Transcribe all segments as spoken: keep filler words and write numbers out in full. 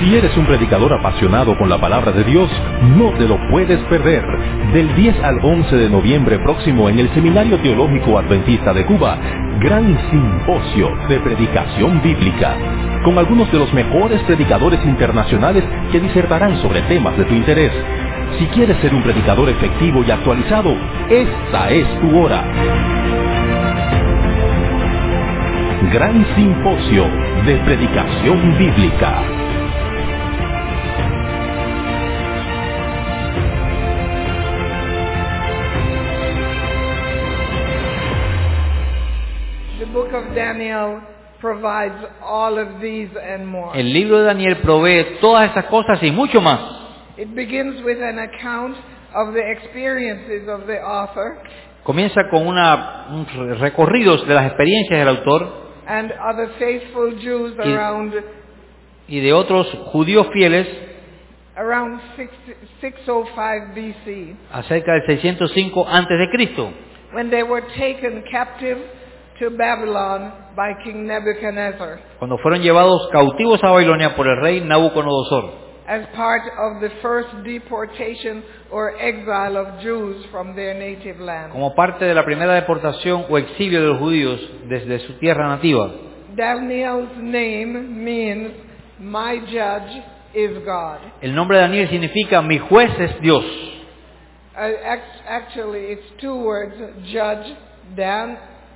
Si eres un predicador apasionado con la palabra de Dios, no te lo puedes perder. Del diez al once de noviembre próximo en el Seminario Teológico Adventista de Cuba, Gran Simposio de Predicación Bíblica, con algunos de los mejores predicadores internacionales que disertarán sobre temas de tu interés. Si quieres ser un predicador efectivo y actualizado, esta es tu hora. Gran Simposio de Predicación Bíblica. Daniel provides all of these and more. El libro de Daniel provee todas estas cosas y mucho más. It begins with an account of the experiences of the author. Comienza con una un recorrido de las experiencias del autor and other faithful Jews y, around y de otros judíos fieles around six oh five B C. Acerca del seiscientos cinco antes de Cristo. When they were taken captive to Babylon by King Nebuchadnezzar. Cuando fueron llevados cautivos a Babilonia por el rey Nabucodonosor. As part of the first deportation or exile of Jews from their native land. Como parte de la primera deportación o exilio de los judíos desde su tierra nativa. Daniel's name means my judge is God. El nombre de Daniel significa mi juez es Dios. Uh, actually, it's two words: judge, Dan.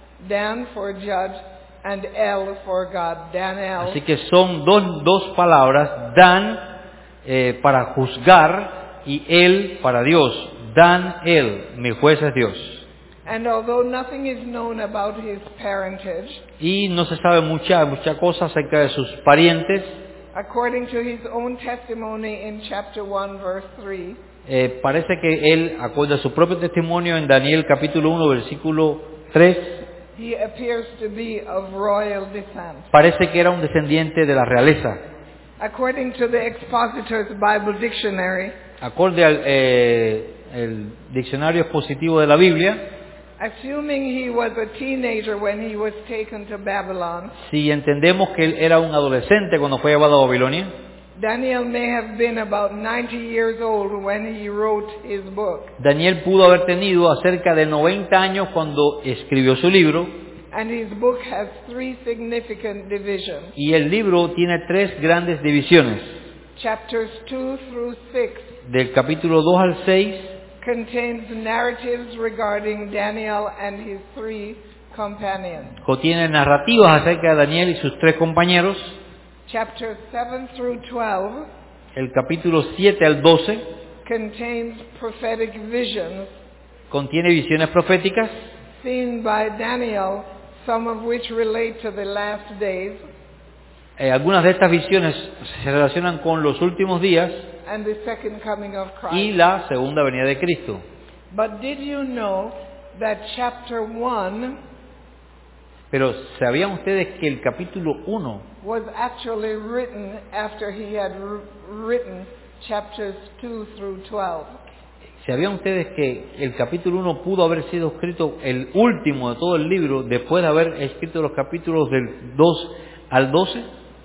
Dan for judge and El for God. Daniel. Así que son dos, dos palabras, Dan eh, para juzgar y El para Dios. Dan, El, mi juez es Dios. And although nothing is known about his parentage, y no se sabe mucha mucha cosa acerca de sus parientes, according to his own testimony in chapter one verse three, eh, parece que él, acorde a su propio testimonio en Daniel capítulo uno versículo tres, he appears to be of royal descent. Parece que era un descendiente de la realeza. According to the Expositor's Bible Dictionary, acorde al eh, el diccionario expositivo de la Biblia, assuming he was a teenager when he was taken to Babylon, si entendemos que él era un adolescente cuando fue llevado a Babilonia, Daniel may have been about ninety years old when he wrote his book. Daniel pudo haber tenido acerca de noventa años cuando escribió su libro. And his book has three significant divisions. Y el libro tiene tres grandes divisiones. Chapters two through six. Del capítulo dos al seis. Contains narratives regarding Daniel and his three companions. Contiene narrativas acerca de Daniel y sus tres compañeros. Chapters seven through twelve. El capítulo siete al doce. Contains prophetic visions. Contiene visiones proféticas. Seen by Daniel, some of which relate to the last days. Eh, algunas de estas visiones se relacionan con los últimos días. And the second coming of Christ. Y la segunda venida de Cristo. But did you know that chapter one Pero ¿sabían ustedes que el capítulo uno was actually written after he had written chapters two through twelve? ¿Sabían ustedes que el capítulo uno pudo haber sido escrito el último de todo el libro después de haber escrito los capítulos del dos al doce?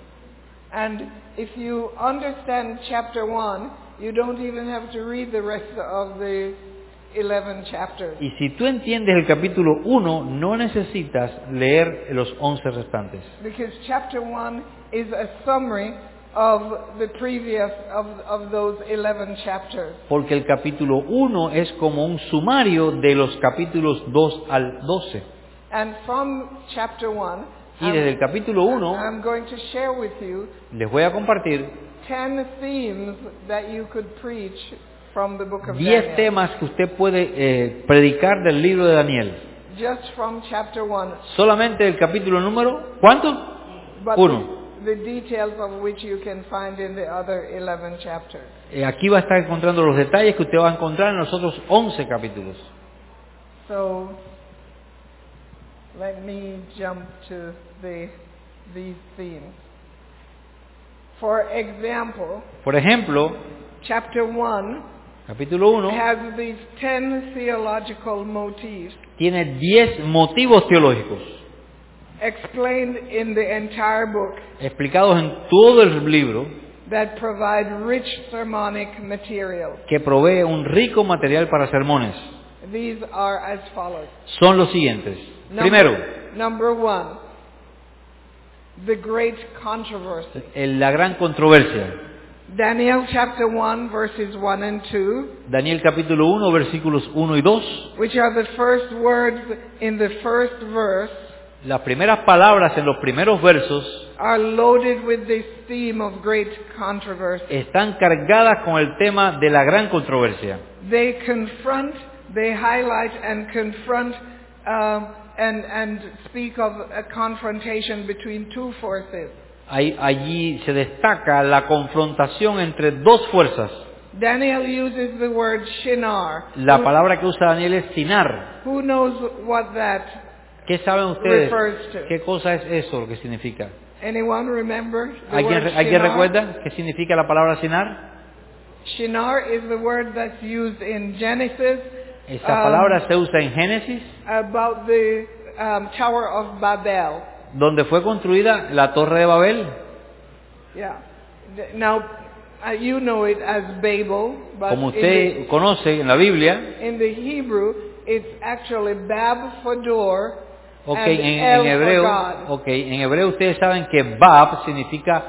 And if you understand chapter one, you don't even have to read the rest of the eleven chapters. Y si tú entiendes el capítulo uno, no necesitas leer los once restantes. Because chapter one is a summary of the previous of of those eleven chapters. Porque el capítulo uno es como un sumario de los capítulos dos al doce. And from chapter one, y desde el capítulo uno, I'm going to share with you les voy a compartir ten themes that you could preach from the book of diez Daniel. temas que usted puede eh, predicar del libro de Daniel. Just from chapter one. Solamente el capítulo número, ¿cuánto? But Uno. The, the details of which you can find in the other eleven chapters. Eh, aquí va a estar encontrando los detalles que usted va a encontrar en los otros once capítulos. So, let me jump to the these themes. For example, Por ejemplo, chapter one capítulo uno has these ten theological motifs tiene diez motivos teológicos explained in the entire book explicados en todo el libro that provide rich sermonic material. que provee un rico material para sermones. These are as follows. Son los siguientes. Primero, Number, number one, the great controversy. el- la gran controversia. Daniel chapter one, verses one and two, Daniel capítulo uno, versículos uno y dos. which are the first words in the first verse, Las primeras palabras en los primeros versos are loaded with this theme of great controversy. están cargadas con el tema de la gran controversia. They confront, they highlight and confront um, and, and speak of a confrontation between two forces. Ahí- allí se destaca la confrontación entre dos fuerzas. Daniel uses the word shinar. La Who, palabra que usa Daniel es sinar. who knows what that, ¿Qué saben ustedes? refers to? ¿Qué cosa es eso lo que significa? anyone remember the ¿Alguien, word ¿alguien shinar? recuerda qué significa la palabra sinar? Shinar is the word that's used in Genesis Esa um, palabra se usa en Génesis, about the um, Tower of Babel. donde fue construida la Torre de Babel. Yeah. Th- Now, uh, you know it as Babel, but Como in, usted conoce en la Biblia, the, in the Hebrew, it's actually Bab for door okay, and en, El en hebreo, for God. okay, en hebreo ustedes saben que Bab significa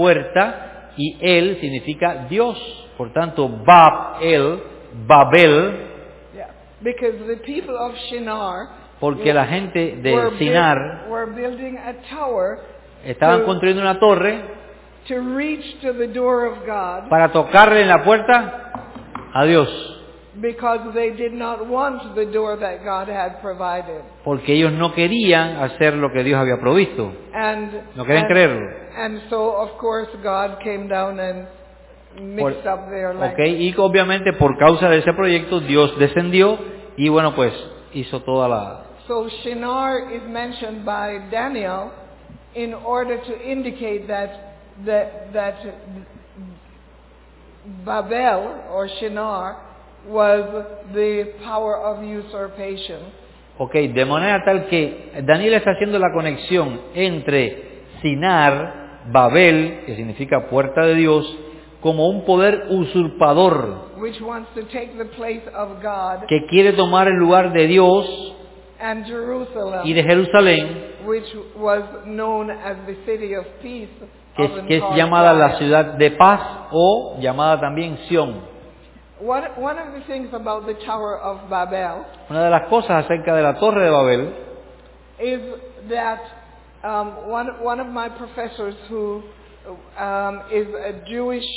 puerta y El significa Dios. Por tanto, Bab, El, Babel, Yeah. Because the people of Shinar porque la gente were, de build- Sinar were building a tower estaban to- construyendo una torre to reach to the door of God para tocarle en la puerta a Dios, because they did not want the door that God had provided. porque ellos no querían hacer lo que Dios había provisto, And, no querían and, creerlo. and so, of course, God came down and mixed Por- up their ok, language. y obviamente por causa de ese proyecto Dios descendió y bueno, pues hizo toda la... So Shinar is mentioned by Daniel in order to indicate that that, that Babel or Shinar was the power of usurpation. Ok, de manera tal que Daniel está haciendo la conexión entre Sinar, Babel, que significa puerta de Dios, como un poder usurpador Which wants to take the place of God que quiere tomar el lugar de Dios and Jerusalem, y de Jerusalén, which was known as the city of peace, que es, often que es called llamada la Zion. ciudad de paz o llamada también Sión. One, one of the things about the Tower of Babel Una de las cosas acerca de la Torre de Babel is that um, one, one of my professors who um, is a Jewish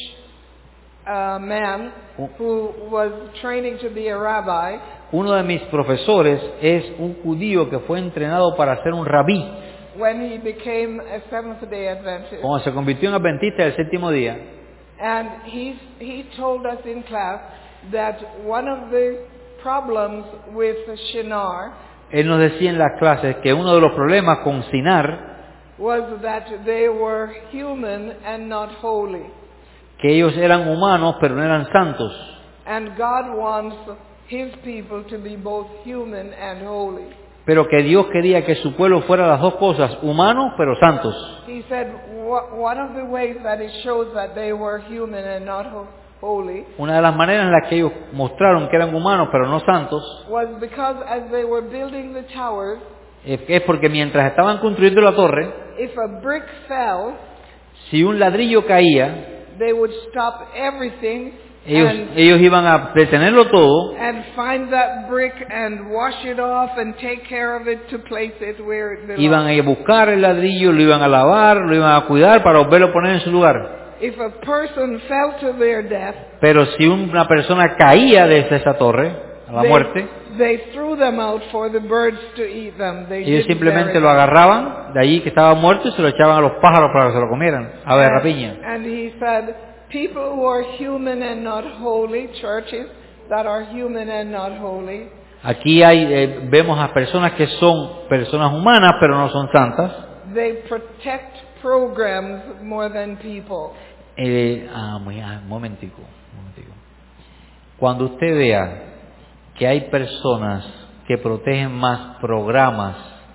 uh, man who was training to be a rabbi, Uno de mis profesores es un judío que fue entrenado para ser un rabí, when he became a Seventh-day Adventist. cuando se convirtió en adventista del séptimo día. And he, he told us in class that one of the problems with Shinar Él nos decía en las clases que uno de los problemas con Sinar, was that they were human and not holy. que ellos eran humanos pero no eran santos. And God wants His people to be both human and holy. Pero que Dios quería que su pueblo fuera las dos cosas, humanos pero santos. He said wh- one of the ways that it shows that they were human and not ho- holy Una de las maneras en las que ellos mostraron que eran humanos pero no santos was because as they were building the towers, es es porque mientras estaban construyendo la torre, if a brick fell, si un ladrillo caía, they would stop everything ellos, and, ellos iban a detenerlo todo and find that brick and wash it off and take care of it to place it where it belongs. iban a buscar el ladrillo, lo iban a lavar, lo iban a cuidar para volverlo a poner en su lugar. If a person fell to their death, Pero si una persona caía desde esa torre a la they, muerte, they threw them out for the birds to eat them. They ellos didn't simplemente bury lo them. agarraban de allí que estaba muerto y se lo echaban a los pájaros para que se lo comieran, a ver, rapiña. And, and he said, people who are human and not holy, churches that are human and not holy, Aquí hay, eh, vemos a personas que son personas humanas pero no son santas. they protect programs more than people. Eh, ah, muy, ah, un momentico, un momentico. Cuando usted vea que hay personas que protegen más programas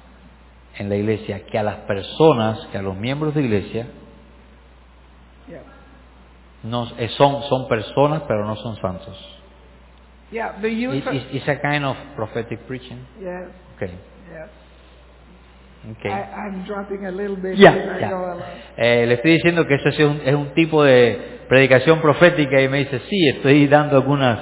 en la iglesia que a las personas, que a los miembros de iglesia, Yeah. No, eh, son, son personas, pero no son santos. Yeah, the use It, of, it's, it's a kind of prophetic preaching. yes, Okay. yes. Okay. I, I'm dropping a little bit Ya, as I ya. go along. Eh, le estoy diciendo que eso es un, es un tipo de predicación profética y me dice, sí, estoy dando algunas.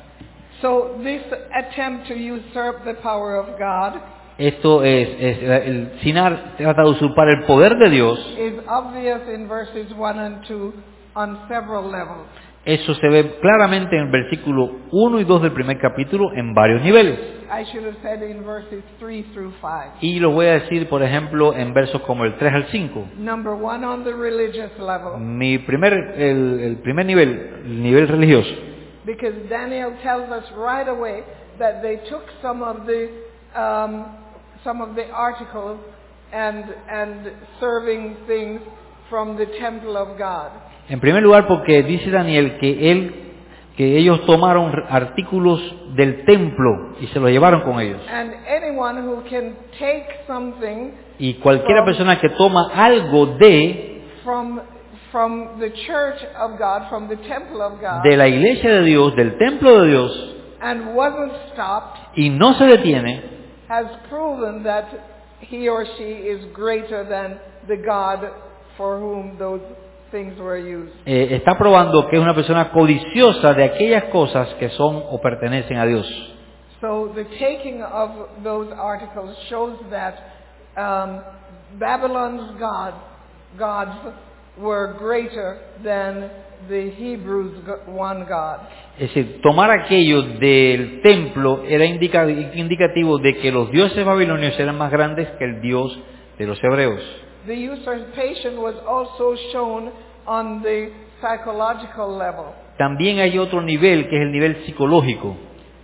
So this attempt to usurp the power of God Esto es, es el Sinar trata de usurpar el poder de Dios. is obvious in verses one and two on several levels. Eso se ve claramente en el versículo uno y dos del primer capítulo en varios niveles. I should have said in verses three through five. Y lo voy a decir, por ejemplo, en versos como el tres al cinco. Number one on the religious level, Mi primer, el, el primer nivel, el nivel religioso. because Daniel tells us right away that they took some of the um, some of the articles and and serving things from the temple of God. En primer lugar, porque dice Daniel que él, que ellos tomaron artículos del templo y se los llevaron con ellos. And anyone who can take something Y cualquiera persona que toma algo de from from the church of God, from the temple of God, de la iglesia de Dios, del templo de Dios, and wasn't stopped, y no se detiene, has proven that he or she is greater than the God for whom those things were used. eh, está probando que es una persona codiciosa de aquellas cosas que son o pertenecen a Dios. So the taking of those articles shows that um, Babylon's God, gods were greater than the Hebrews' go- one God. Es decir, tomar aquello del templo era indica- indicativo de que los dioses babilonios eran más grandes que el Dios de los hebreos. The usurpation was also shown on the psychological level. También hay otro nivel que es el nivel psicológico.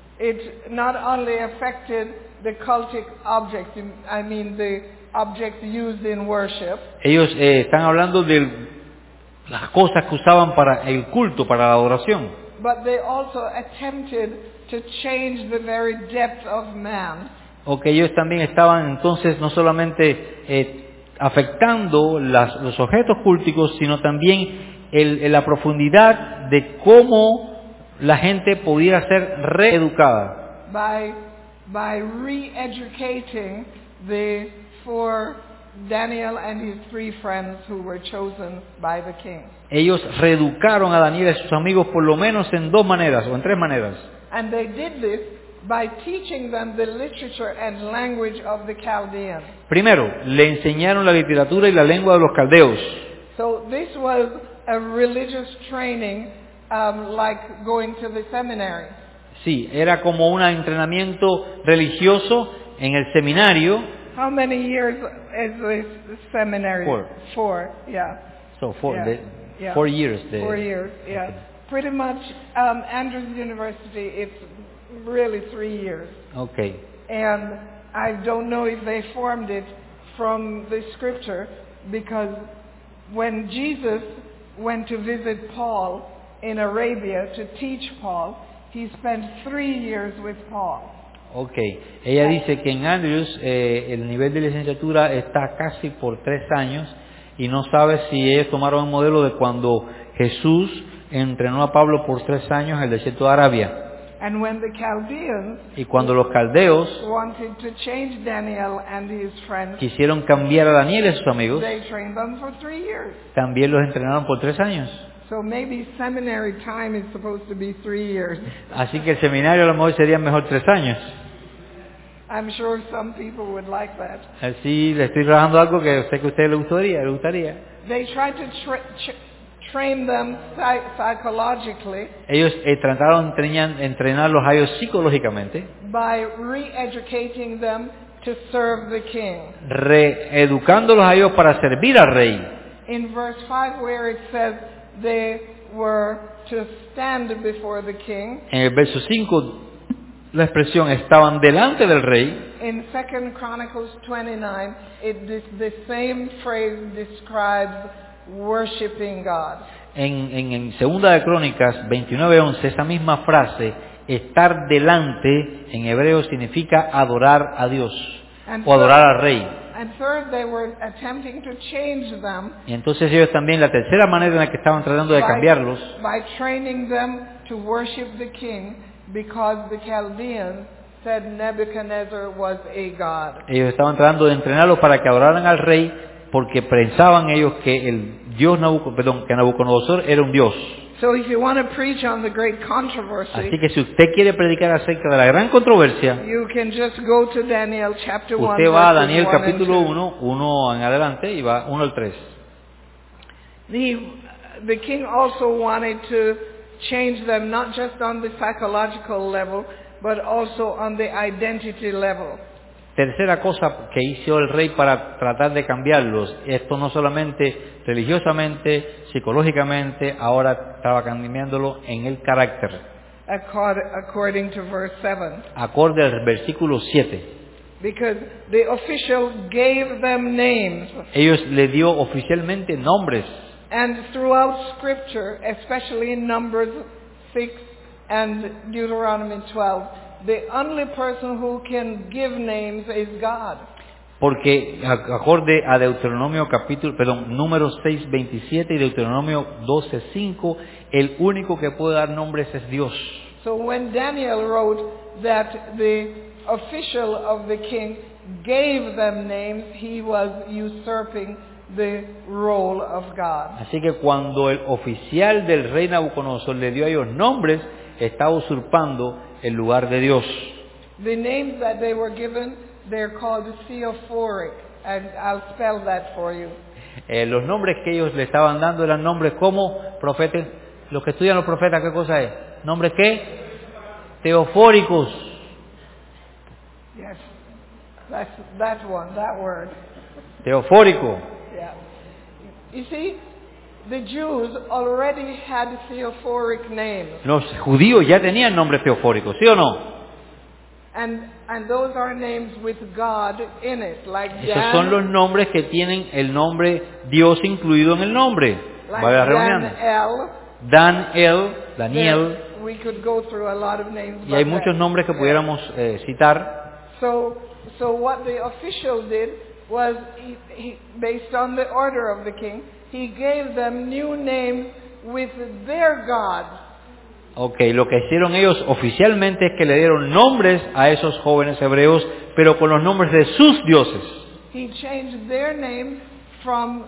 It not only affected the cultic objects, I mean the objects used in worship, Ellos eh, están hablando de las cosas que usaban para el culto, para la adoración. but they also attempted to change the very depth of man. O que ellos también estaban entonces no solamente eh, afectando las- los objetos culticos, sino también el, el- la profundidad de cómo la gente pudiera ser reeducada. by by re-educating the four Daniel and his three friends who were chosen by the king. Ellos reeducaron a Daniel y a sus amigos por lo menos en dos maneras o en tres maneras. And they did this by teaching them the literature and language of the Chaldeans. Primero, le enseñaron la literatura y la lengua de los caldeos. So this was a religious training um, like going to the seminary. Sí, era como un entrenamiento religioso en el seminario. How many years is this seminary? Four. Four, yeah. So, four, Yeah, the- yeah. four years. the- Four years, yeah. Pretty much, um, Andrews University, it's really three years. Okay. And I don't know if they formed it from the scripture, because when Jesus went to visit Paul in Arabia to teach Paul, he spent three years with Paul. Ok, ella dice que en Andrews eh, el nivel de licenciatura está casi por tres años y no sabe si ellos tomaron un modelo de cuando Jesús entrenó a Pablo por tres años en el desierto de Arabia. And when the Chaldeans Y cuando los caldeos wanted to change Daniel and his friends, quisieron cambiar a Daniel y a sus amigos, they trained them for three years. también los entrenaron por tres años. So maybe seminary time is supposed to be three years. Así que el seminario a lo mejor sería mejor tres años. I'm sure some people would like that. Así le estoy trabajando algo que sé que a usted le gustaría, le gustaría. They tried to tra- ch- train them psy- psychologically Ellos eh, trataron de entrenar, entrenarlos a ellos psicológicamente, by re-educating them to serve the king. reeducándolos a ellos para servir al rey. In verse five, where it says they were to stand before the king, En el verso cinco, la expresión estaban delante del rey. in Second Chronicles twenty-nine, it, this, the same phrase describes worshiping God. En, en, en Segunda de Crónicas veintinueve once, esa misma frase, estar delante, en hebreo significa adorar a Dios And o adorar al rey. and third, they were attempting to change them Y entonces ellos también, la tercera manera en la que estaban tratando de by, cambiarlos, by training them to worship the king because the Chaldeans said Nebuchadnezzar was a god. ellos estaban tratando de entrenarlos para que adoraran al rey, porque pensaban ellos que el Dios Nabucodonosor, perdón, que Nabucodonosor era un Dios. So if you want to preach on the great controversy, Así que si usted quiere predicar acerca de la gran controversia, you can just go to Daniel chapter one, usted va a verses Daniel one and capítulo two. uno, uno en adelante, y va uno al tres. The, the king also wanted to change them not just on the psychological level, but also on the identity level. Tercera cosa que hizo el rey para tratar de cambiarlos, esto no solamente religiosamente, psicológicamente, ahora estaba cambiándolo en el carácter, Accord- According to verse seven. acorde al versículo siete. Because the official gave them names. Ellos le dio oficialmente nombres, And throughout Scripture, especially in Numbers six and Deuteronomy twelve, the only person who can give names is God. porque a- acorde a Deuteronomio capítulo, perdón, números seis veintisiete y Deuteronomio doce cinco, el único que puede dar nombres es Dios. So when Daniel wrote that the official of the king gave them names, he was usurping the role of God. Así que cuando el oficial del rey Nabucodonosor le dio a ellos nombres, estaba usurpando el lugar de Dios. The names that they were given, they're called theophoric, and I'll spell that for you. Eh, los nombres que ellos le estaban dando eran nombres como profetas. Los que estudian los profetas, ¿qué cosa es? ¿Nombres qué? Teofóricos. Yes, that's that one, that word. Teofórico. Yeah. You see, the Jews already had theophoric names, Los judíos ya tenían nombres teofóricos, ¿sí o no? and and those are names with God in it, like Esos son los Dan, nombres que tienen el nombre Dios incluido en el nombre. like Vale la redundancia. Dan Dan, El, El. Daniel, There- We could go through a lot of names. y hay but muchos that- nombres que yeah. pudiéramos eh, citar. So, so what the official did was, he, he, based on the order of the king, he gave them new names with their gods. Ok, lo que hicieron ellos oficialmente es que le dieron nombres a esos jóvenes hebreos, pero con los nombres de sus dioses. He changed their name from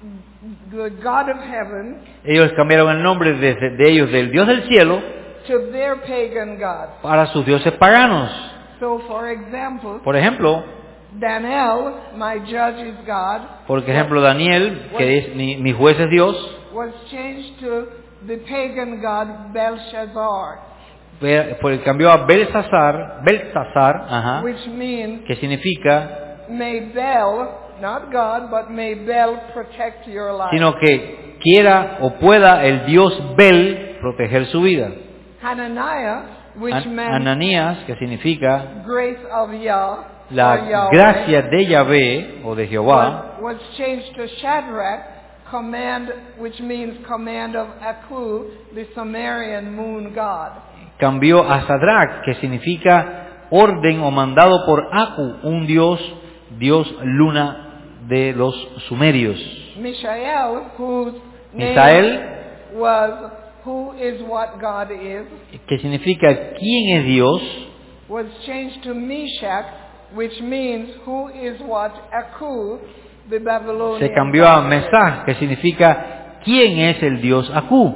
the God of heaven Ellos cambiaron el nombre de, de- de ellos del Dios del cielo to their pagan gods. para sus dioses paganos. So, for example, Por ejemplo, Daniel, my judge is God, por ejemplo Daniel, que es mi, mi juez es Dios, was changed to the pagan god Belshazzar, Ve- por el cambió a Belsasar, Belsasar, ajá, which means, que significa, may Bel, not God, but may Bel protect your life. sino que quiera o pueda el Dios Bel proteger su vida. Hananiah, which An- meant Ananías, que significa grace of Yah, or la Yahweh, gracia de Yahvé o de Jehová, was, was changed to Shadrach, command, which means command of Aku, the Sumerian moon god. cambió a Sadrach, que significa orden o mandado por Aku, un dios, dios luna de los sumerios. Mishael, whose name Misael, was who is what God is, que significa quién es Dios, was changed to Meshach, which means who is what Aku, the Babylonian se cambió a god is. Mesach, que significa quién es el dios Aku.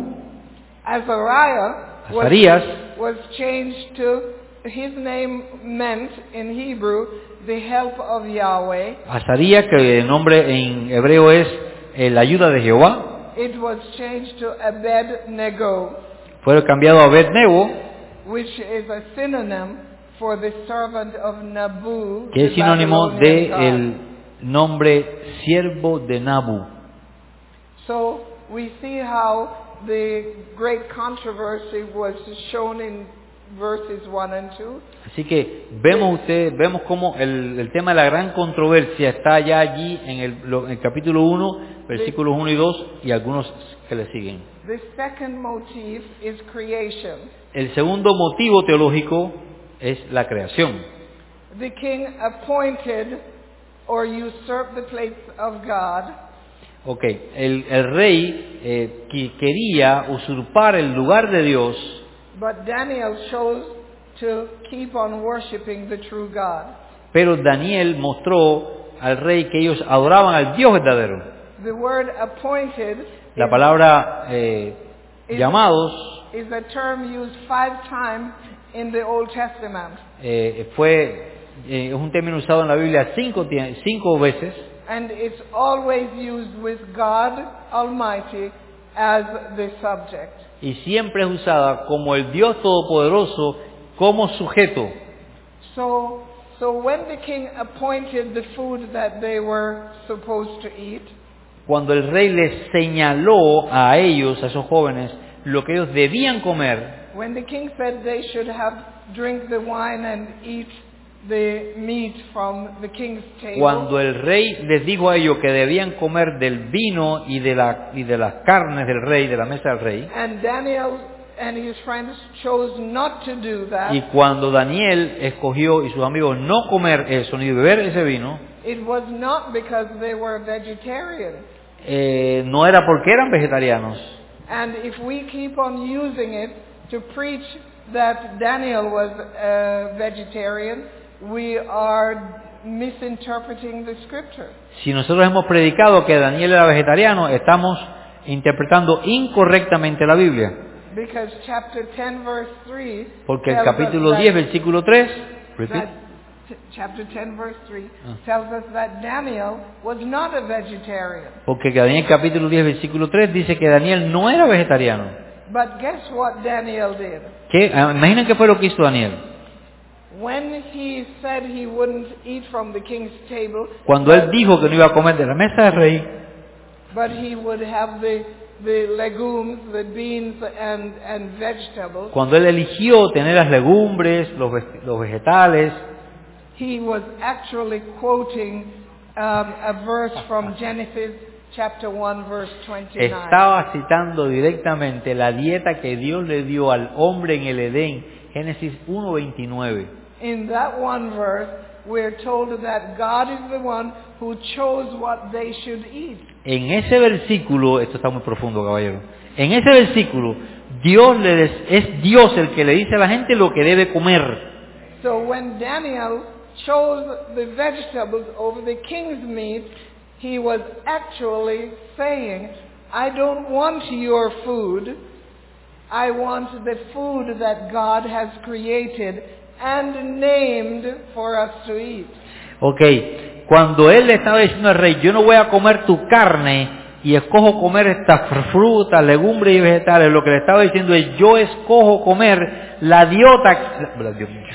Azariah was, Azarías was changed to, his name meant in Hebrew, the help of Yahweh. Azarías, que el nombre en hebreo es eh, la ayuda de Jehová, It was changed to Abed-Nego, fue cambiado a Abed-Nego, which is a synonym for the servant of Nabu, que es the sinónimo Babylonian de god. el nombre siervo de Nabu. So we see how the great controversy was shown in verses one and two. Así que vemos usted, vemos cómo el, el tema de la gran controversia está ya allí en el, lo- en el capítulo uno, versículos uno y dos y algunos que le siguen. The second motif is creation. El segundo motivo teológico es la creación. The king appointed or usurp the place of God. Ok, el, el rey eh, que quería usurpar el lugar de Dios, But Daniel chose to keep on worshiping the true God. pero Daniel mostró al rey que ellos adoraban al Dios verdadero. The word appointed La is, palabra eh, is, llamados is a term used five times in the Old Testament. eh, fue eh, es un término usado en la Biblia cinco, tie- cinco veces. And it's always used with God Almighty as the subject. Y siempre es usada como el Dios Todopoderoso como sujeto. So, so when the king appointed the food that they were supposed to eat, Cuando el rey les señaló a ellos, a esos jóvenes, lo que ellos debían comer, when the king said they should have drink the wine and eat the meat from the king's table, cuando el rey les dijo a ellos que debían comer del vino y de, la, y de las carnes del rey, de la mesa del rey, and Daniel and his friends chose not to do that, y cuando Daniel escogió y sus amigos no comer eso ni beber ese vino, it was not because they were vegetarian. eh, no era porque eran vegetarianos. And if we keep on using it to preach that Daniel was a vegetarian, we are misinterpreting the scripture. Si nosotros hemos predicado que Daniel era vegetariano, estamos interpretando incorrectamente la Biblia. Because chapter ten verse three Porque el tells us capítulo that- diez, versículo tres, that repeat. t- chapter ten verse three Ah. tells us that Daniel was not a vegetarian. Porque Daniel capítulo diez, versículo tres dice que Daniel no era vegetariano. But guess what Daniel did? ¿Qué? Ah, Imaginen qué fue lo que hizo Daniel. When he said he wouldn't eat from the king's table, Cuando él dijo que no iba a comer de la mesa del rey, but he would have the the legumes, the beans and and vegetables, cuando él eligió tener las legumbres, los, ve- los vegetales, he was actually quoting um, a verse from Genesis chapter one verse twenty-nine. estaba citando directamente la dieta que Dios le dio al hombre en el Edén, Génesis uno veintinueve. In that one verse, we're told that God is the one who chose what they should eat. En ese versículo, esto está muy profundo, caballero, en ese versículo, Dios le des- es Dios el que le dice a la gente lo que debe comer. So when Daniel chose the vegetables over the king's meat, he was actually saying, I don't want your food. I want the food that God has created and named for us to eat. Ok, cuando él le estaba diciendo al rey, yo no voy a comer tu carne y escojo comer estas frutas, legumbres y vegetales, lo que le estaba diciendo es, yo escojo comer la dieta, la, Dios mío,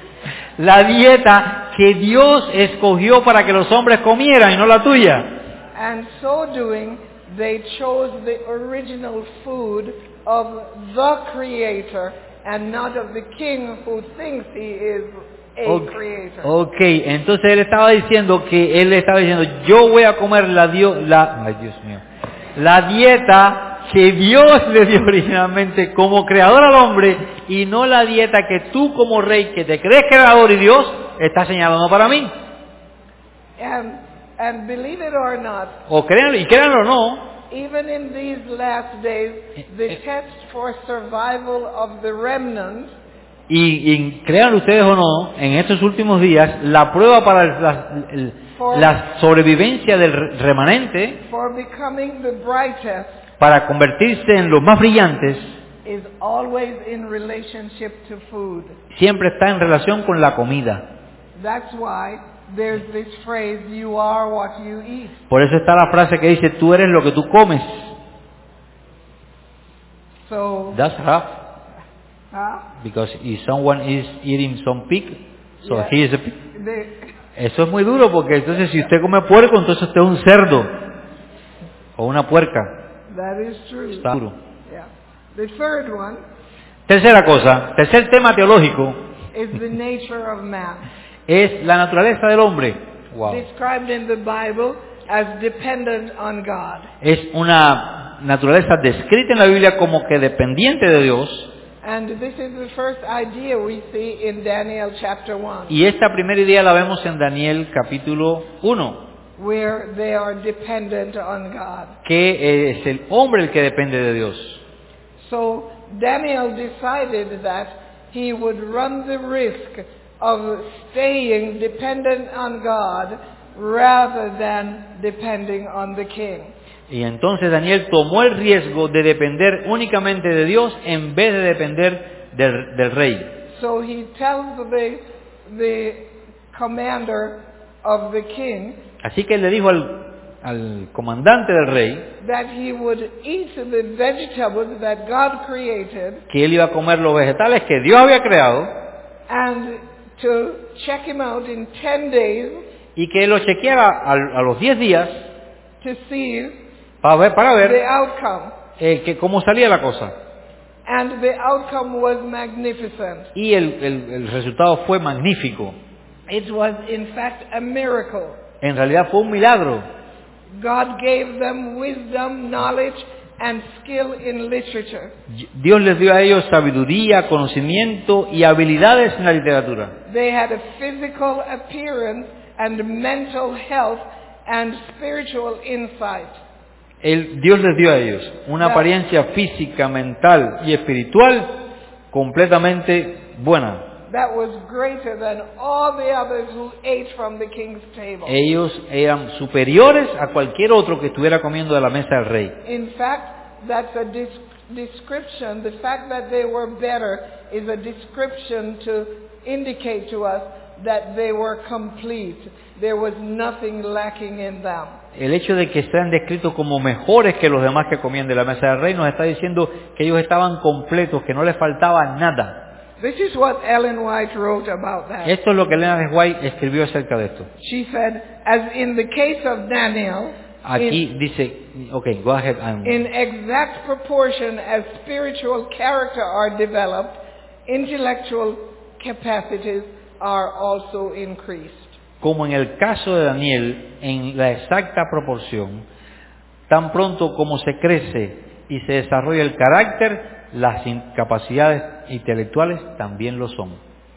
la dieta que Dios escogió para que los hombres comieran y no la tuya. And so doing, they chose the original food of the Creator and not of the king who thinks he is a Ok, creator. ok, entonces él estaba diciendo que él estaba diciendo, yo voy a comer la, dio, la, ay Dios mío, la dieta que Dios le dio originalmente como creador al hombre y no la dieta que tú como rey que te crees creador y Dios estás señalando para mí. And, and believe it or not, O créanlo, y créanlo o no, even in these last days, the test for survival of the remnant y, y créanlo ustedes o no, en estos últimos días la prueba para el- la, el- la sobrevivencia del re- remanente for becoming the brightest para convertirse en los más brillantes is always in relationship to food. siempre está en relación con la comida. That's why there's this phrase, you are what you eat. Por eso está la frase que dice, tú eres lo que tú comes. So, That's rough, huh? because if someone is eating some pig, so Yeah. he is a pig. The, Eso es muy duro, porque entonces si usted come puerco, entonces usted es un cerdo o una puerca. that is true. Está duro. Yeah. The third one Tercera cosa, tercer tema teológico, is the nature of man, es la naturaleza del hombre. Wow. described in the Bible as dependent on God. Es una naturaleza descrita en la Biblia como que dependiente de Dios. And this is the first idea we see in Daniel chapter one, Y esta primera idea la vemos en Daniel capítulo uno, where they are dependent on God. que es el hombre el que depende de Dios. So Daniel decided that he would run the risk of staying dependent on God rather than depending on the king. Y entonces Daniel tomó el riesgo de depender únicamente de Dios en vez de depender del, del rey. So he tells the, the commander of the king Así que él le dijo al, al comandante del rey that he would eat the vegetables that God created que él iba a comer los vegetales que Dios había creado and to check him out in ten days y que él lo chequeara a, a los diez días to see para ver, para the ver outcome. eh, que cómo salía la cosa. And the outcome was magnificent. Y el, el, el resultado fue magnífico. It was in fact a miracle. En realidad fue un milagro. God gave them wisdom, knowledge, and skill in literature. Dios les dio a ellos sabiduría, conocimiento y habilidades en la literatura. They had a physical appearance and mental health and spiritual insight. El, Dios les dio a ellos una apariencia física, mental y espiritual completamente buena. That was greater than all the others who ate from the king's table. Ellos eran superiores a cualquier otro que estuviera comiendo de la mesa del rey. In fact, that's a dis- description. The fact that they were better is a description to indicate to us that they were complete. There was nothing lacking in them. El hecho de que sean descritos como mejores que los demás que comían de la mesa del rey nos está diciendo que ellos estaban completos, que no les faltaba nada. This is what Ellen White wrote about that. Esto es lo que Elena de White escribió acerca de esto. She said, as in the case of Daniel, Aquí in, dice, okay, go ahead. And, in exact proportion as spiritual character are developed, intellectual capacities are also increased. como en el caso de Daniel, en la exacta proporción, tan pronto como se crece y se desarrolla el carácter, las capacidades intelectuales también lo son.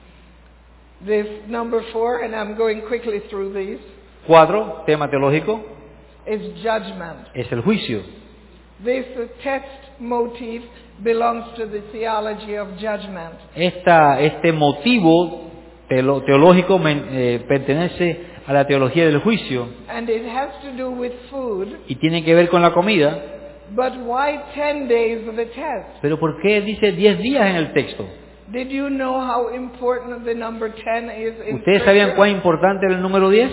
This number four, and I'm going quickly through these, Cuatro, tema teológico, is judgment. es el juicio. This text motif belongs to the theology of judgment. Esta, este motivo teolo, teológico men, eh, pertenece a la teología del juicio And it has to do with food, y tiene que ver con la comida. but why ten days of the test? Pero ¿por qué dice diez días en el texto? Did you know how important the number ten is in ¿Ustedes sabían Scripture? cuán importante era el número diez?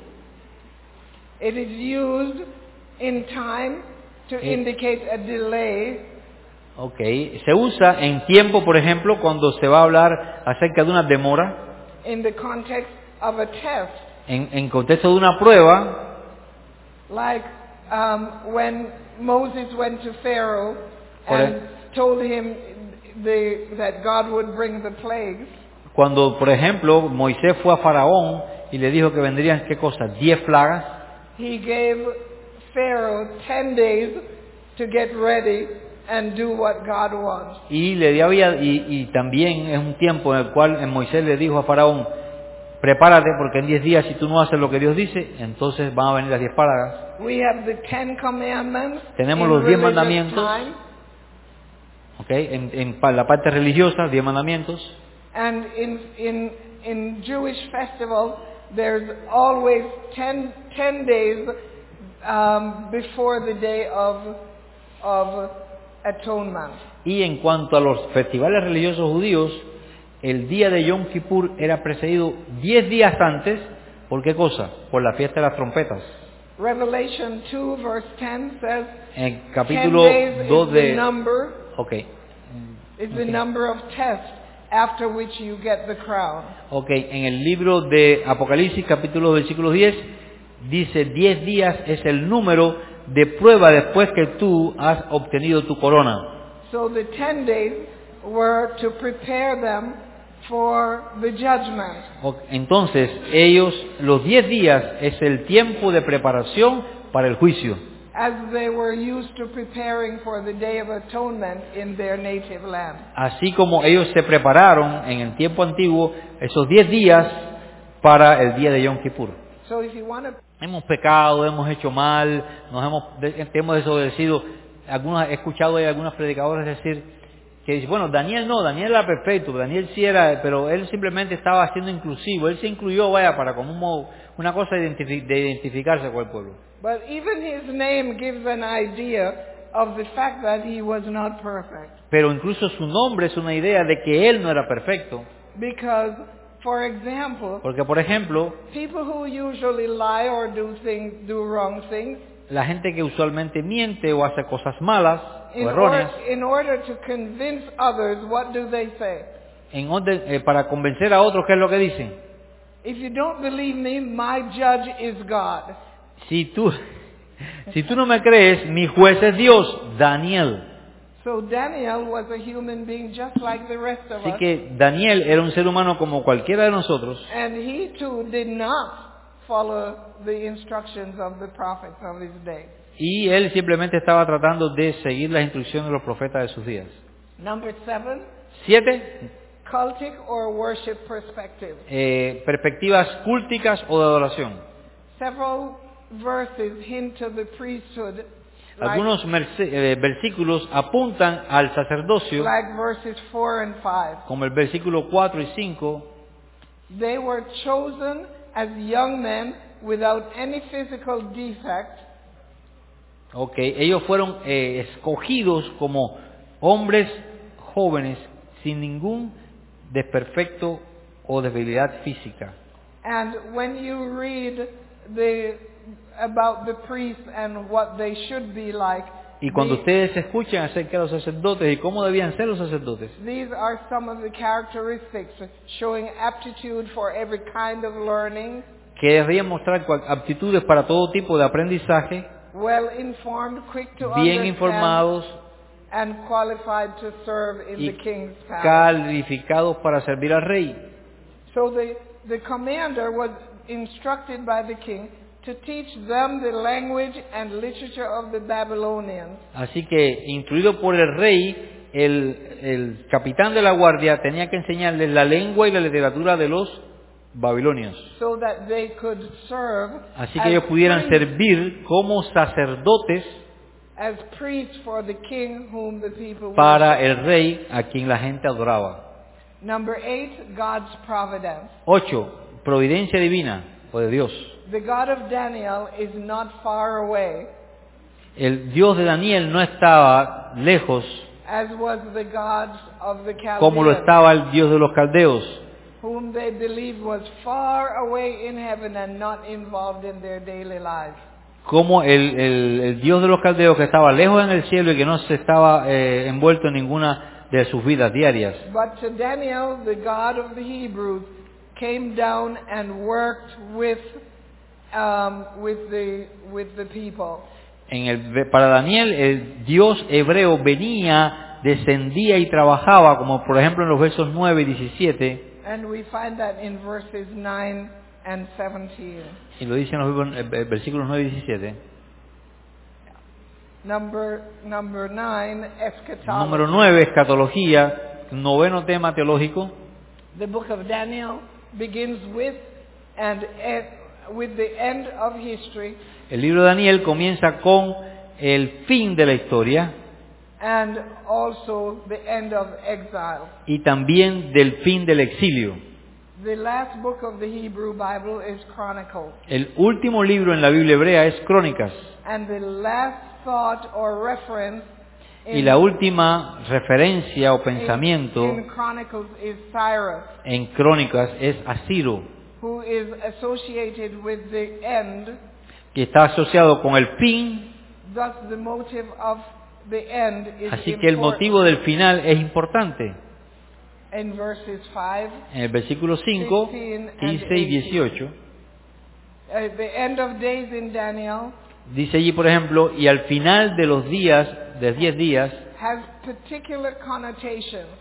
It is used in time to Eh. indicate a delay. Ok, se usa en tiempo, por ejemplo, cuando se va a hablar acerca de una demora, In the context of a test, en, en contexto de una prueba, like um, when Moses went to Pharaoh Por and e- told him the, that God would bring the plagues, cuando, por ejemplo, Moisés fue a Faraón y le dijo que vendrían, ¿qué cosa? Diez plagas, he gave Pharaoh ten days to get ready and do what God wants. y le dio, y, y también es un tiempo en el cual Moisés le dijo a Faraón, prepárate porque en diez días si tú no haces lo que Dios dice, entonces van a venir las diez plagas. We have the Ten Commandments Tenemos in los diez religious mandamientos. time, Ok, en, en pa- la parte religiosa, diez mandamientos. and in in in Jewish festival, there's always ten, ten days um, before the day of of atonement. Y en cuanto a los festivales religiosos judíos, el día de Yom Kippur era precedido diez días antes, ¿por qué cosa? Por la fiesta de las trompetas. Revelation two verse ten says, En el ten capítulo days dos is the de... number Ok, is the number of tests after which you get the crown. ok, en el libro de Apocalipsis, capítulo versículo diez, dice diez días es el número de prueba después que tú has obtenido tu corona. So the ten days were to prepare them for the judgment. O- Entonces, ellos, los diez días es el tiempo de preparación para el juicio. as they were used to preparing for the Day of Atonement in their native land. Así como ellos se prepararon en el tiempo antiguo esos diez días para el día de Yom Kippur. So if you want to Hemos pecado, hemos hecho mal, nos hemos, hemos desobedecido. Algunos, he escuchado de algunos predicadores decir que dicen, bueno, Daniel no, Daniel era perfecto, Daniel sí era, pero él simplemente estaba siendo inclusivo, él se incluyó, vaya, para como un modo, una cosa de, identifi- de identificarse con el pueblo. But even his name gives an idea of the fact that he was not perfect. Pero incluso su nombre es una idea de que él no era perfecto. Because, for example, Porque, por ejemplo, people who usually lie or do things, do wrong things, la gente que usualmente miente o hace cosas malas in, o or, erróneas, in order to convince others, what do they say? en orden, eh, para convencer a otros, ¿qué es lo que dicen? If you don't believe me, my judge is God. Si tú, si tú no me crees, mi juez es Dios, Daniel. So Daniel was a human being just like the rest of Así us. que Daniel era un ser humano como cualquiera de nosotros. And he too did not follow the instructions of the prophets of his day. Y él simplemente estaba tratando de seguir las instrucciones de los profetas de sus días. Number seven, Siete, cultic or worship perspective. eh, perspectivas culticas o de adoración. Several verses hint to the priesthood, like, Algunos merce- eh, versículos apuntan al sacerdocio, like verses four and five. como el versículo cuatro y cinco. They were chosen as young men without any physical defect, Okay, ellos fueron eh, escogidos como hombres jóvenes sin ningún desperfecto o debilidad física. and when you read the about the priests and what they should be like, Y cuando the- ustedes escuchen acerca de los sacerdotes y cómo debían ser los sacerdotes, these are some of the characteristics showing aptitude for every kind of learning, que deberían mostrar cual- aptitudes para todo tipo de aprendizaje, well informed, quick to bien understand, informados and qualified to serve in y the king's palace. calificados para servir al rey. So the, the commander was instructed by the king to teach them the language and literature of the Babylonians, Así que, instruido por el rey, el, el capitán de la guardia tenía que enseñarles la lengua y la literatura de los babilonios. so that they could serve Así que as, ellos pudieran priests, servir como sacerdotes as priests for the king whom the people para worship. el rey a quien la gente adoraba. Number eight, God's providence. Ocho, providencia divina o de Dios. The God of Daniel is not far away, El Dios de Daniel no estaba lejos as was the God of the como lo Chaldeans, estaba el Dios de los caldeos, whom they believed was far away in heaven and not involved in their daily lives. como el, el- el Dios de los caldeos que estaba lejos en el cielo y que no se estaba eh, envuelto en ninguna de sus vidas diarias. But to Daniel, the God of the Hebrews came down and worked with um, with the with the people. En el, para Daniel, el Dios hebreo venía, descendía y trabajaba, como por ejemplo en los versos nueve y diecisiete, And we find that in verses nine and seventeen. y lo dicen los eh, eh, versículos nueve y diecisiete. Number number nine, eschatology. Número nueve, escatología, noveno tema teológico. The book of Daniel begins with and end, with the end of history El libro de Daniel comienza con el fin de la historia and also the end of exile. y también del fin del exilio. The last book of the Hebrew Bible is Chronicles, El último libro en la Biblia hebrea es Crónicas and the last thought or reference in, y la última referencia o in- pensamiento in Chronicles is Cyrus, en Crónicas es Asiro, who is associated with the end. que está asociado con el fin, Thus, the motive of the end is así que el important. motivo del final es importante. In verses five, En el versículo cinco, quince y dieciocho, uh, the end of days in Daniel dice allí, por ejemplo, y al final de los días, de diez días, has particular connotations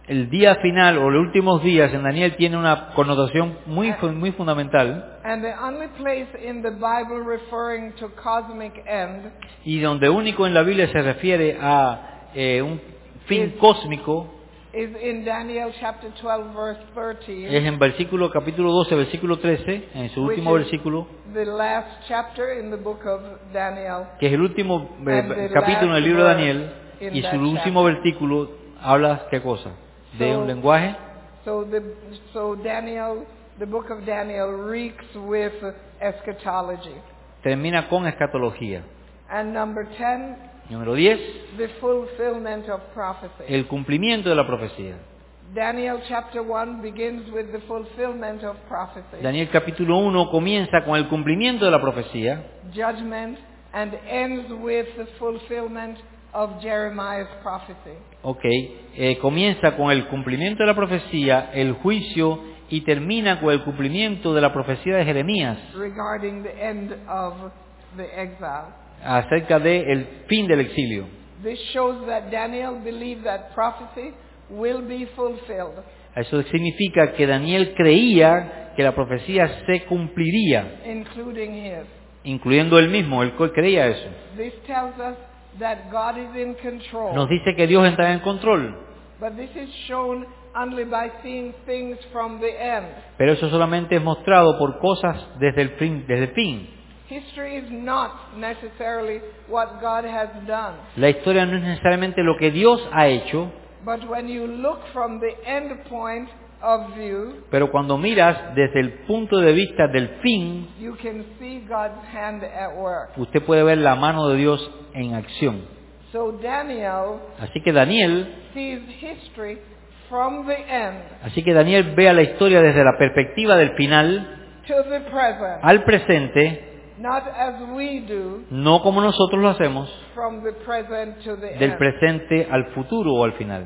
el día final o los últimos días en Daniel tiene una connotación muy, fu- muy fundamental, And the only place in the Bible referring to cosmic end y donde único en la Biblia se refiere a eh, un fin cósmico, is in Daniel chapter twelve, verse thirteen. es en versículo capítulo doce, versículo trece, en su which último is versículo, the last chapter in the book of Daniel. que es el último eh, And the capítulo en el last libro de verse Daniel, in y that su último chapter. versículo habla qué cosa, de So- un lenguaje. So the so Daniel, the book of Daniel reeks with eschatology. Termina con escatología. And number ten, Número diez, the fulfillment of prophecy. el cumplimiento de la profecía. Daniel chapter one begins with the fulfillment of prophecy, Daniel capítulo uno comienza con el cumplimiento de la profecía, judgment, and ends with the fulfillment of Jeremiah's prophecy. ok, eh, comienza con el cumplimiento de la profecía, el juicio, y termina con el cumplimiento de la profecía de Jeremías Regarding the end of the exile. acerca del fin del exilio. This shows that Daniel believed that prophecy will be fulfilled, Eso significa que Daniel creía que la profecía se cumpliría, including his. incluyendo él mismo, él creía eso. This tells us that God is in control. Nos dice que Dios está en control, But this is shown only by seeing things from the end. pero eso solamente es mostrado por cosas desde el fin. Desde el fin. History is not necessarily what God has done. La historia no es necesariamente lo que Dios ha hecho, But when you look from the end point of view, pero cuando miras desde el punto de vista del fin, you can see God's hand at work. usted puede ver la mano de Dios en acción. So Daniel Así que Daniel, sees history from the end así que Daniel ve a la historia desde la perspectiva del final to the present, al presente, not as we do no como nosotros lo hacemos, from the present to the del end. presente al futuro o al final.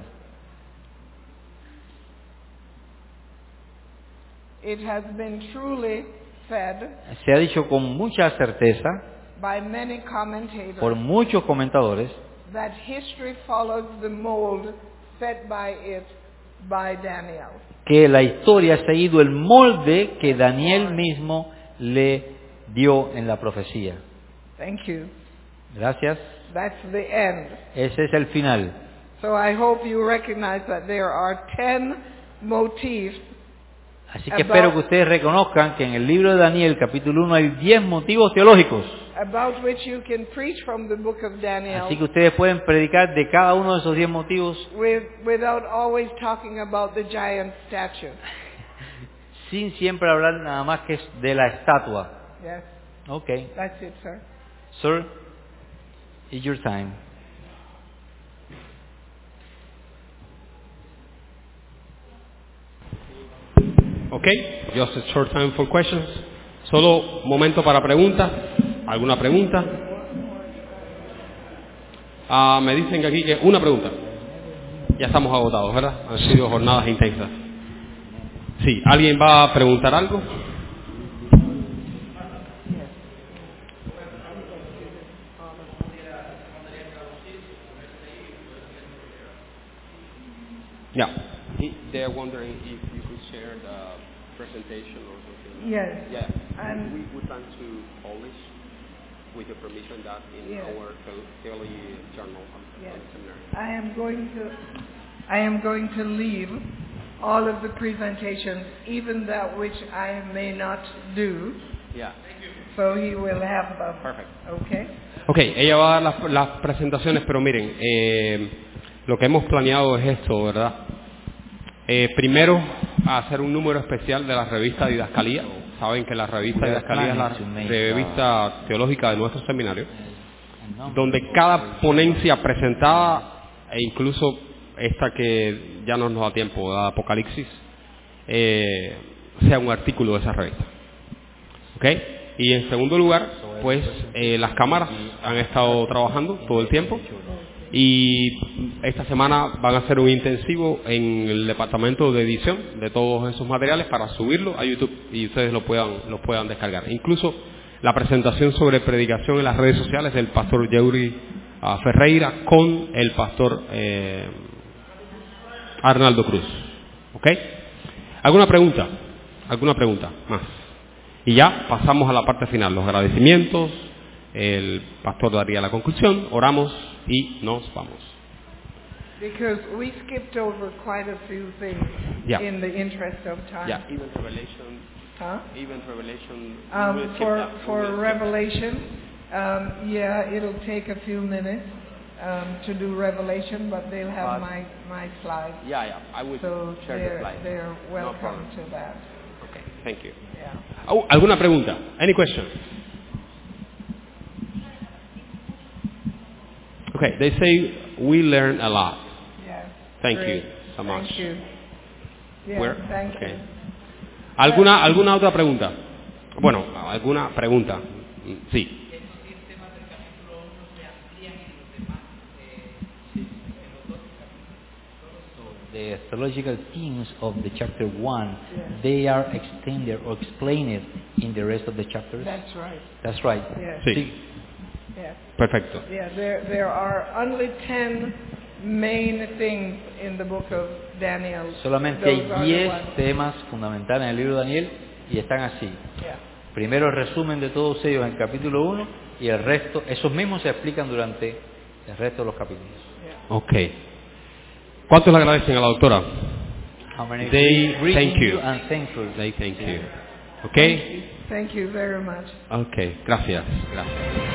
It has been truly said Se ha dicho con mucha certeza by many commentators por muchos comentadores that history follows the mold set by it by Daniel. que la historia ha seguido el molde que Daniel mismo le dio en la profecía. Thank you. Gracias. That's the end. Ese es el final. So I hope you recognize that there are ten motifs Así que espero que ustedes reconozcan que en el libro de Daniel, capítulo uno, hay diez motivos teológicos. about which you can preach from the book of Daniel Así que ustedes pueden predicar de cada uno de esos diez motivos with, without always talking about the giant statue. sin siempre hablar nada más que de la estatua. Yes, Okay. that's it, sir. Sir, it's your time. Okay, just a short time for questions. Solo momento para preguntas. ¿Alguna pregunta? Ah, me dicen que aquí que una pregunta. Ya estamos agotados, ¿verdad? Han sido jornadas intensas. Sí, ¿alguien va a preguntar algo? Yeah. They're wondering if you could share the presentation or something. Yes. Yeah. And- we would plan to publish, with your permission, that in Yes. our daily journal on, Yes. on the seminary. I am going to I am going to leave all of the presentations, even that which I may not do, Yeah. so he will have them. Perfect. Okay? Ok, ella va a dar las, las presentaciones, pero miren, eh, lo que hemos planeado es esto, ¿verdad? Eh, primero, hacer un número especial de la revista Didascalía. Saben que la revista Didascalía es la revista teológica de nuestro seminario, donde cada ponencia presentada, e incluso esta que ya no nos da tiempo, de Apocalipsis, eh, sea un artículo de esa revista. ¿Ok? Y en segundo lugar, pues eh, las cámaras han estado trabajando todo el tiempo y esta semana van a hacer un intensivo en el departamento de edición de todos esos materiales para subirlo a YouTube y ustedes lo puedan, lo puedan descargar. Incluso la presentación sobre predicación en las redes sociales del pastor Yeuri uh, Ferreira con el pastor eh, Arnaldo Cruz. ¿Ok? ¿Alguna pregunta? ¿Alguna pregunta más? Y ya pasamos a la parte final, los agradecimientos. El pastor daría la conclusión, oramos y nos vamos. Because we skipped over quite a few things Yeah. in the interest of time. Yeah, even Revelation. Huh? Even Revelation. Um, for for Revelation, um, yeah, it'll take a few minutes um, to do Revelation, but they'll have my my slides. Yeah, yeah. I will So share the they're slides. they're No welcome problem. to that. Okay, thank you. Yeah. Oh, ¿alguna pregunta? Any question? Okay, they say we learn a lot. Yeah. Thank Great. you so much. Thank you. Yeah, Where? thank Okay. you. ¿Alguna, ¿Alguna otra pregunta? Bueno, ¿alguna pregunta? Sí. The theological themes of the chapter one, they are extended or explained in the rest of the chapters. That's right. That's right. Yes. Sí, Yeah. perfecto. Yeah, there there are only ten main things in the book of Daniel. Solamente Those hay are the diez ones. temas fundamentales en el libro de Daniel y están así. Yeah. Primero el resumen de todos ellos en el capítulo uno y el resto, esos mismos se explican durante el resto de los capítulos. Yeah. Ok. ¿Cuántos le agradecen a la doctora? How many They greeting thank you. and thankful. They thank you. Ok. Thank you very much. Ok, gracias. Gracias.